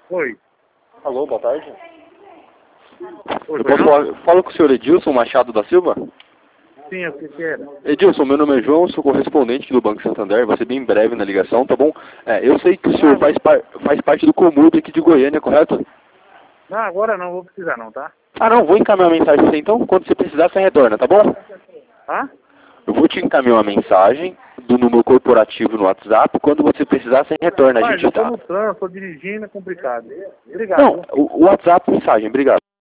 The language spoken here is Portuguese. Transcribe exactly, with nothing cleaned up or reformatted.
Oi. Alô, boa tarde. Oi, Eu posso falar, falo com o senhor Edilson Machado da Silva? Sim, o que que era? Edilson, meu nome é João, sou correspondente do Banco Santander, vou ser bem breve na ligação, tá bom? É, eu sei que o senhor faz, par, faz parte do Comurb aqui de Goiânia, correto? Não, agora não vou precisar não, tá? Ah não, vou encaminhar uma mensagem pra você então, quando você precisar você retorna, tá bom? Hã? Eu vou te encaminhar uma mensagem do número corporativo no WhatsApp, quando você precisar você retorna, a Mas gente eu tô tá. no trânsito, tô dirigindo, é complicado. Obrigado. Não, o, o WhatsApp mensagem, obrigado.